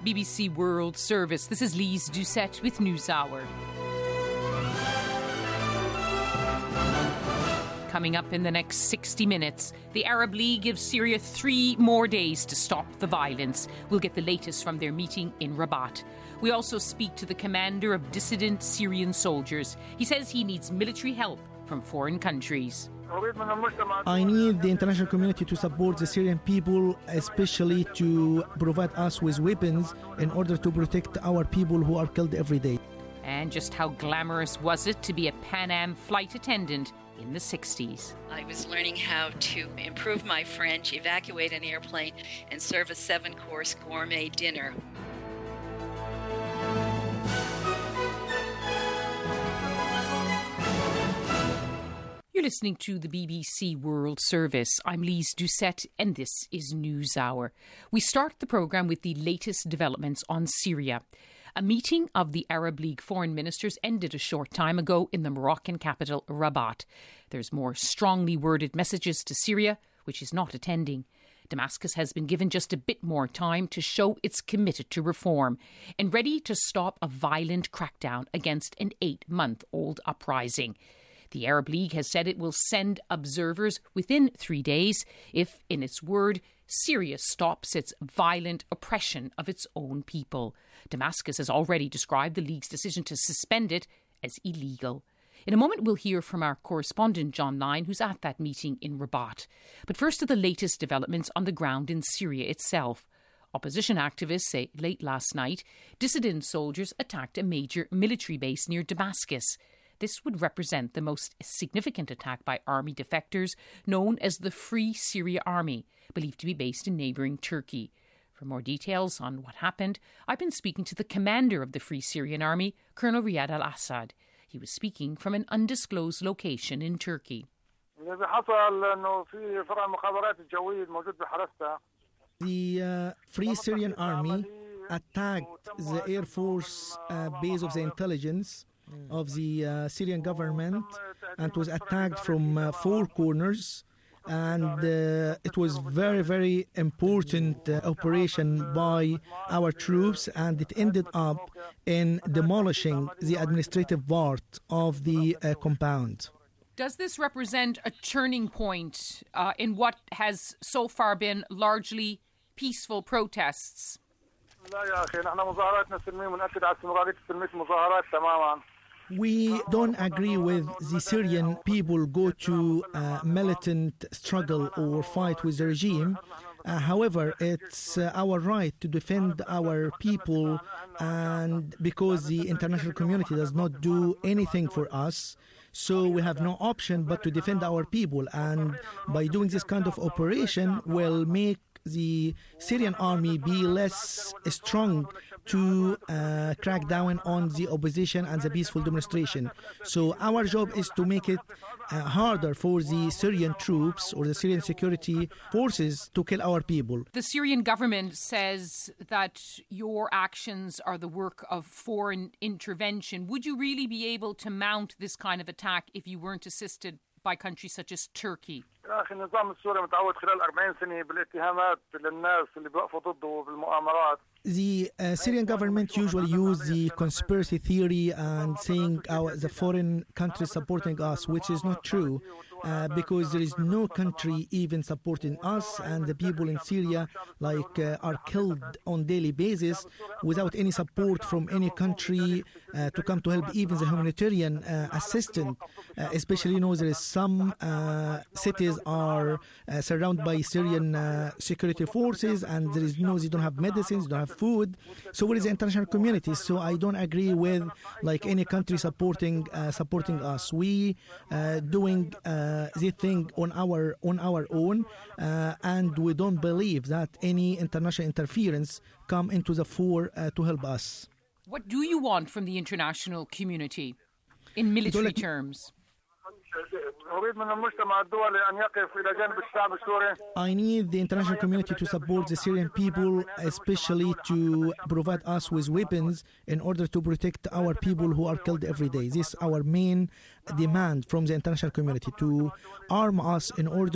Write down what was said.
BBC World Service. This is Lise Doucette with NewsHour. Coming up in the next 60 minutes, the Arab League gives Syria 3 more days to stop the violence. We'll get the latest from their meeting in Rabat. We also speak to the commander of dissident Syrian soldiers. He says he needs military help from foreign countries. I need the international community to support the Syrian people, especially to provide us with weapons in order to protect our people who are killed every day. And just how glamorous was it to be a Pan Am flight attendant in the 60s? I was learning how to improve my French, evacuate an airplane, and serve a 7-course gourmet dinner. You're listening to the BBC World Service. I'm Lise Doucette and this is NewsHour. We start the programme with the latest developments on Syria. A meeting of the Arab League foreign ministers ended a short time ago in the Moroccan capital, Rabat. There's more strongly worded messages to Syria, which is not attending. Damascus has been given just a bit more time to show it's committed to reform and ready to stop a violent crackdown against an 8-month-old uprising. The Arab League has said it will send observers within 3 days if, in its word, Syria stops its violent oppression of its own people. Damascus has already described the League's decision to suspend it as illegal. In a moment, we'll hear from our correspondent, John Lyne, who's at that meeting in Rabat. But first to the latest developments on the ground in Syria itself. Opposition activists say late last night, dissident soldiers attacked a major military base near Damascus. This would represent the most significant attack by army defectors known as the Free Syria Army, believed to be based in neighbouring Turkey. For more details on what happened, I've been speaking to the commander of the Free Syrian Army, Colonel Riyad al-Assad. He was speaking from an undisclosed location in Turkey. The Free Syrian Army attacked the Air Force base of the intelligence of the Syrian government and was attacked from 4 corners. And it was very, very important operation by our troops, and it ended up in demolishing the administrative part of the compound. Does this represent a turning point in what has so far been largely peaceful protests? We don't agree with the Syrian people go to militant struggle or fight with the regime. However, it's our right to defend our people, and because the international community does not do anything for us, so we have no option but to defend our people. And by doing this kind of operation will make the Syrian army be less strong to crack down on the opposition and the peaceful demonstration. So our job is to make it harder for the Syrian troops or the Syrian security forces to kill our people. The Syrian government says that your actions are the work of foreign intervention. Would you really be able to mount this kind of attack if you weren't assisted by countries such as Turkey? The Syrian government usually use the conspiracy theory and saying the foreign countries supporting us, which is not true, because there is no country even supporting us, and the people in Syria are killed on daily basis without any support from any country to come to help, even the humanitarian assistance. Especially, there is some cities are surrounded by Syrian security forces, and they don't have medicines, they don't have food. So where is the international community? So I don't agree with any country supporting us. We doing the thing on our own, and we don't believe that any international interference come into the fore to help us. What do you want from the international community in military terms? I need the international community to support the Syrian people, especially to provide us with weapons in order to protect our people who are killed every day. This is our main demand from the international community, to arm us in order